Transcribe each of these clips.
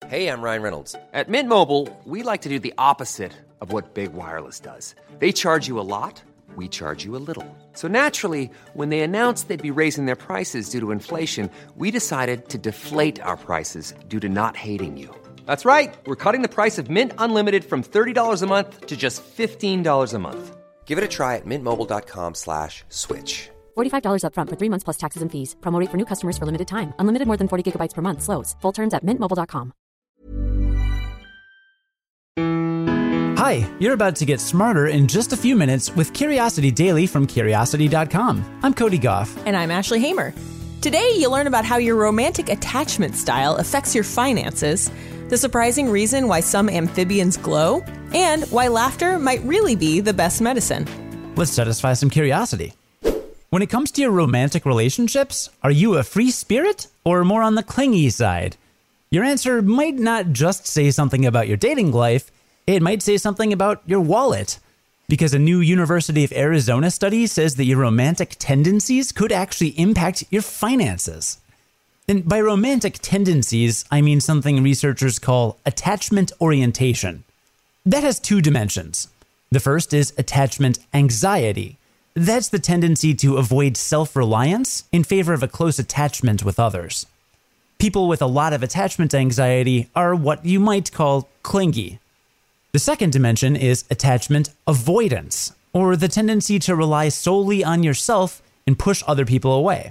Hey, I'm Ryan Reynolds. At Mint Mobile, we like to do the opposite of what Big Wireless does. They charge you a lot, we charge you a little. So naturally, when they announced they'd be raising their prices due to inflation, we decided to deflate our prices due to not hating you. That's right. We're cutting the price of Mint Unlimited from $30 a month to just $15 a month. Give it a try at mintmobile.com/switch. $45 up front for 3 months plus taxes and fees. Promo rate for new customers for limited time. Unlimited more than 40 gigabytes per month. Slows full terms at mintmobile.com. Hi, you're about to get smarter in just a few minutes with Curiosity Daily from Curiosity.com. I'm Cody Goff. And I'm Ashley Hamer. Today, you'll learn about how your romantic attachment style affects your finances, the surprising reason why some amphibians glow, and why laughter might really be the best medicine. Let's satisfy some curiosity. When it comes to your romantic relationships, are you a free spirit or more on the clingy side? Your answer might not just say something about your dating life, it might say something about your wallet. Because a new University of Arizona study says that your romantic tendencies could actually impact your finances. And by romantic tendencies, I mean something researchers call attachment orientation. That has two dimensions. The first is attachment anxiety. That's the tendency to avoid self-reliance in favor of a close attachment with others. People with a lot of attachment anxiety are what you might call clingy. The second dimension is attachment avoidance, or the tendency to rely solely on yourself and push other people away.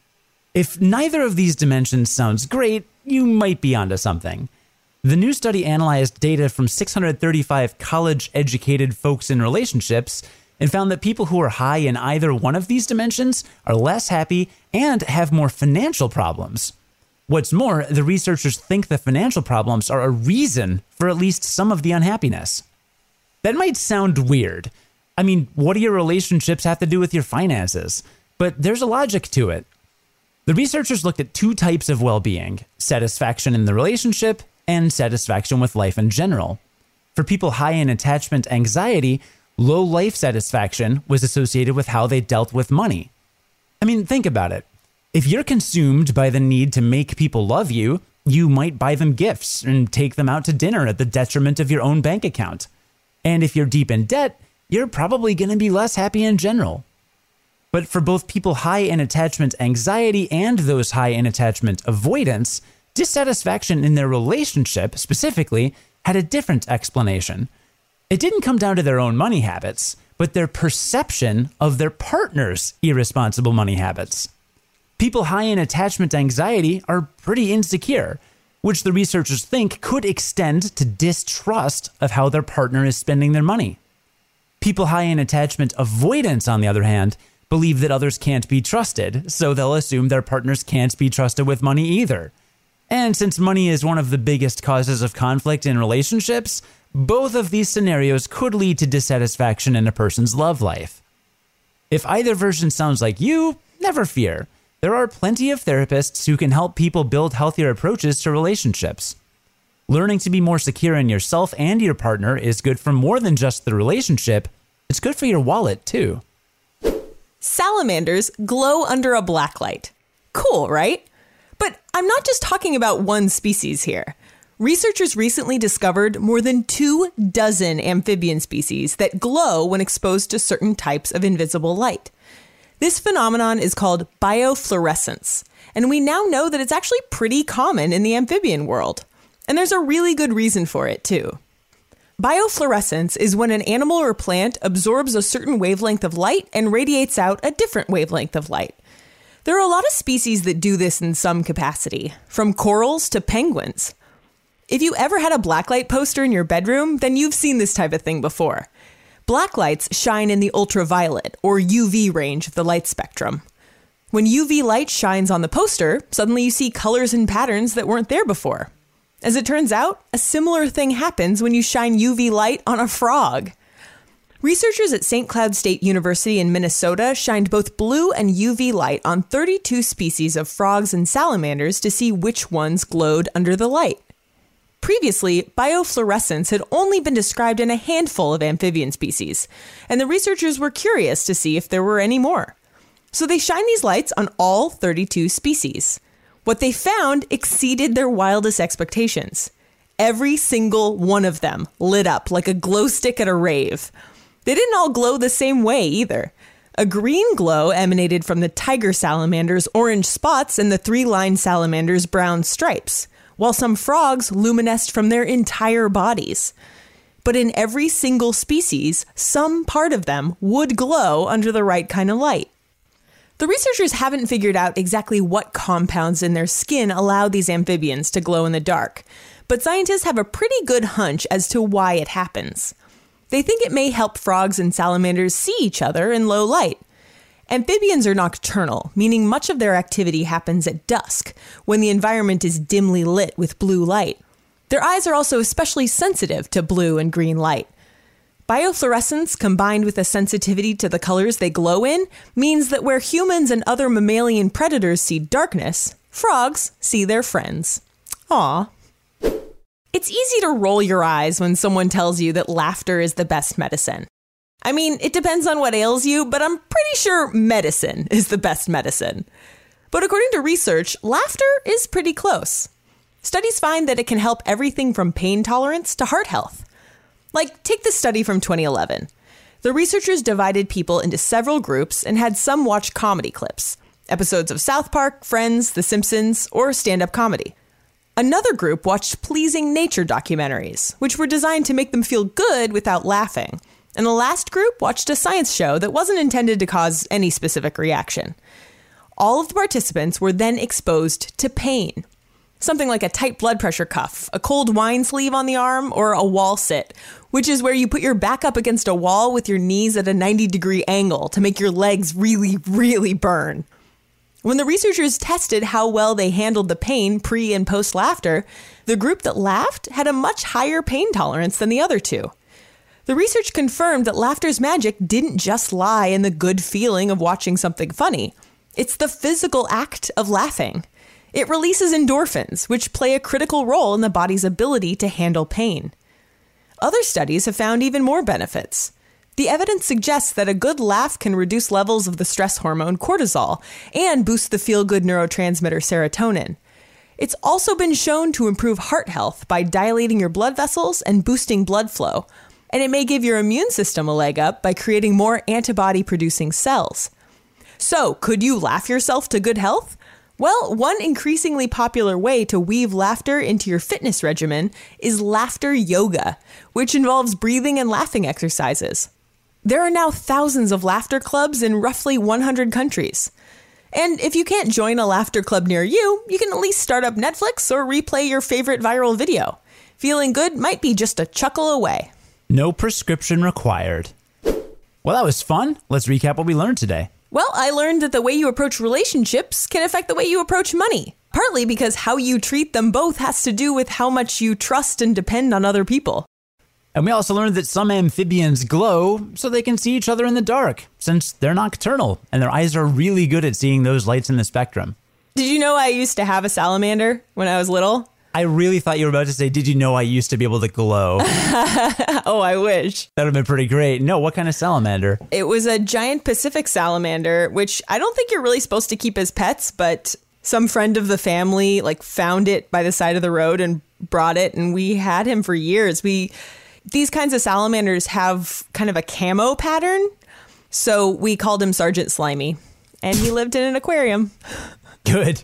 If neither of these dimensions sounds great, you might be onto something. The new study analyzed data from 635 college-educated folks in relationships and found that people who are high in either one of these dimensions are less happy and have more financial problems. What's more, the researchers think the financial problems are a reason for at least some of the unhappiness. That might sound weird. I mean, what do your relationships have to do with your finances? But there's a logic to it. The researchers looked at two types of well-being: satisfaction in the relationship and satisfaction with life in general. For people high in attachment anxiety, low life satisfaction was associated with how they dealt with money. I mean, think about it. If you're consumed by the need to make people love you, you might buy them gifts and take them out to dinner at the detriment of your own bank account. And if you're deep in debt, you're probably going to be less happy in general. But for both people high in attachment anxiety and those high in attachment avoidance, dissatisfaction in their relationship specifically had a different explanation. It didn't come down to their own money habits, but their perception of their partner's irresponsible money habits. People high in attachment anxiety are pretty insecure, which the researchers think could extend to distrust of how their partner is spending their money. People high in attachment avoidance, on the other hand, believe that others can't be trusted, so they'll assume their partners can't be trusted with money either. And since money is one of the biggest causes of conflict in relationships, both of these scenarios could lead to dissatisfaction in a person's love life. If either version sounds like you, never fear. There are plenty of therapists who can help people build healthier approaches to relationships. Learning to be more secure in yourself and your partner is good for more than just the relationship. It's good for your wallet, too. Salamanders glow under a black light. Cool, right? But I'm not just talking about one species here. Researchers recently discovered more than 24 amphibian species that glow when exposed to certain types of invisible light. This phenomenon is called biofluorescence, and we now know that it's actually pretty common in the amphibian world. And there's a really good reason for it, too. Biofluorescence is when an animal or plant absorbs a certain wavelength of light and radiates out a different wavelength of light. There are a lot of species that do this in some capacity, from corals to penguins. If you ever had a blacklight poster in your bedroom, then you've seen this type of thing before. Blacklights shine in the ultraviolet, or UV range of the light spectrum. When UV light shines on the poster, suddenly you see colors and patterns that weren't there before. As it turns out, a similar thing happens when you shine UV light on a frog. Researchers at St. Cloud State University in Minnesota shined both blue and UV light on 32 species of frogs and salamanders to see which ones glowed under the light. Previously, biofluorescence had only been described in a handful of amphibian species, and the researchers were curious to see if there were any more. So they shined these lights on all 32 species. What they found exceeded their wildest expectations. Every single one of them lit up like a glow stick at a rave. They didn't all glow the same way either. A green glow emanated from the tiger salamander's orange spots and the three-line salamander's brown stripes, while some frogs luminesced from their entire bodies. But in every single species, some part of them would glow under the right kind of light. The researchers haven't figured out exactly what compounds in their skin allow these amphibians to glow in the dark, but scientists have a pretty good hunch as to why it happens. They think it may help frogs and salamanders see each other in low light. Amphibians are nocturnal, meaning much of their activity happens at dusk, when the environment is dimly lit with blue light. Their eyes are also especially sensitive to blue and green light. Biofluorescence, combined with a sensitivity to the colors they glow in, means that where humans and other mammalian predators see darkness, frogs see their friends. Aw. It's easy to roll your eyes when someone tells you that laughter is the best medicine. I mean, it depends on what ails you, but I'm pretty sure medicine is the best medicine. But according to research, laughter is pretty close. Studies find that it can help everything from pain tolerance to heart health. Like, take this study from 2011. The researchers divided people into several groups and had some watch comedy clips, episodes of South Park, Friends, The Simpsons, or stand-up comedy. Another group watched pleasing nature documentaries, which were designed to make them feel good without laughing. And the last group watched a science show that wasn't intended to cause any specific reaction. All of the participants were then exposed to pain. Something like a tight blood pressure cuff, a cold wine sleeve on the arm, or a wall sit, which is where you put your back up against a wall with your knees at a 90-degree angle to make your legs really, really burn. When the researchers tested how well they handled the pain pre- and post-laughter, the group that laughed had a much higher pain tolerance than the other two. The research confirmed that laughter's magic didn't just lie in the good feeling of watching something funny. It's the physical act of laughing. It releases endorphins, which play a critical role in the body's ability to handle pain. Other studies have found even more benefits. The evidence suggests that a good laugh can reduce levels of the stress hormone cortisol and boost the feel-good neurotransmitter serotonin. It's also been shown to improve heart health by dilating your blood vessels and boosting blood flow. And it may give your immune system a leg up by creating more antibody-producing cells. So, could you laugh yourself to good health? Well, one increasingly popular way to weave laughter into your fitness regimen is laughter yoga, which involves breathing and laughing exercises. There are now thousands of laughter clubs in roughly 100 countries. And if you can't join a laughter club near you, you can at least start up Netflix or replay your favorite viral video. Feeling good might be just a chuckle away. No prescription required. Well, that was fun. Let's recap what we learned today. Well, I learned that the way you approach relationships can affect the way you approach money. Partly because how you treat them both has to do with how much you trust and depend on other people. And we also learned that some amphibians glow so they can see each other in the dark, since they're nocturnal and their eyes are really good at seeing those lights in the spectrum. Did you know I used to have a salamander when I was little? I really thought you were about to say, did you know I used to be able to glow? Oh, I wish. That would have been pretty great. No, what kind of salamander? It was a giant Pacific salamander, which I don't think you're really supposed to keep as pets, but some friend of the family found it by the side of the road and brought it, and we had him for years. These kinds of salamanders have kind of a camo pattern, so we called him Sergeant Slimy, and he lived in an aquarium. Good.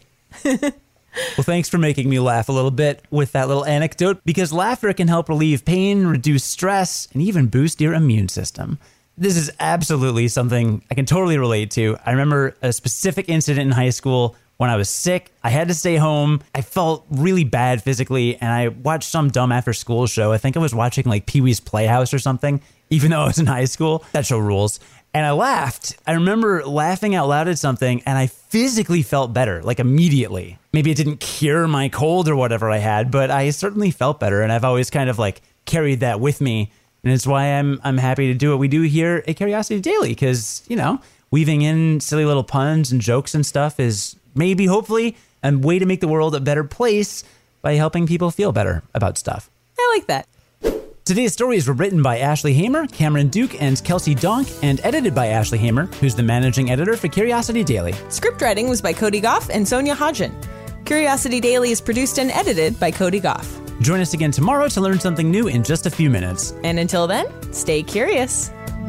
Well, thanks for making me laugh a little bit with that little anecdote, because laughter can help relieve pain, reduce stress, and even boost your immune system. This is absolutely something I can totally relate to. I remember a specific incident in high school when I was sick. I had to stay home. I felt really bad physically, and I watched some dumb after-school show. I think I was watching Pee-wee's Playhouse or something, even though I was in high school. That show rules. And I laughed. I remember laughing out loud at something, and I physically felt better, immediately. Maybe it didn't cure my cold or whatever I had, but I certainly felt better, and I've always kind of carried that with me. And it's why I'm happy to do what we do here at Curiosity Daily, because, weaving in silly little puns and jokes and stuff is maybe, hopefully, a way to make the world a better place by helping people feel better about stuff. I like that. Today's stories were written by Ashley Hamer, Cameron Duke, and Kelsey Donk, and edited by Ashley Hamer, who's the managing editor for Curiosity Daily. Script writing was by Cody Goff and Sonia Hodgen. Curiosity Daily is produced and edited by Cody Goff. Join us again tomorrow to learn something new in just a few minutes. And until then, stay curious.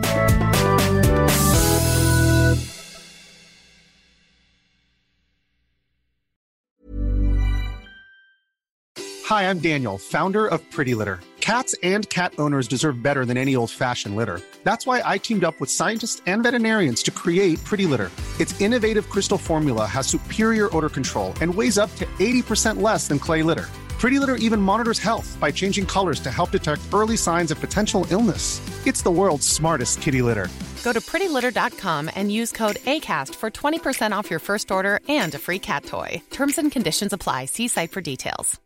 Hi, I'm Daniel, founder of Pretty Litter. Cats and cat owners deserve better than any old-fashioned litter. That's why I teamed up with scientists and veterinarians to create Pretty Litter. Its innovative crystal formula has superior odor control and weighs up to 80% less than clay litter. Pretty Litter even monitors health by changing colors to help detect early signs of potential illness. It's the world's smartest kitty litter. Go to prettylitter.com and use code ACAST for 20% off your first order and a free cat toy. Terms and conditions apply. See site for details.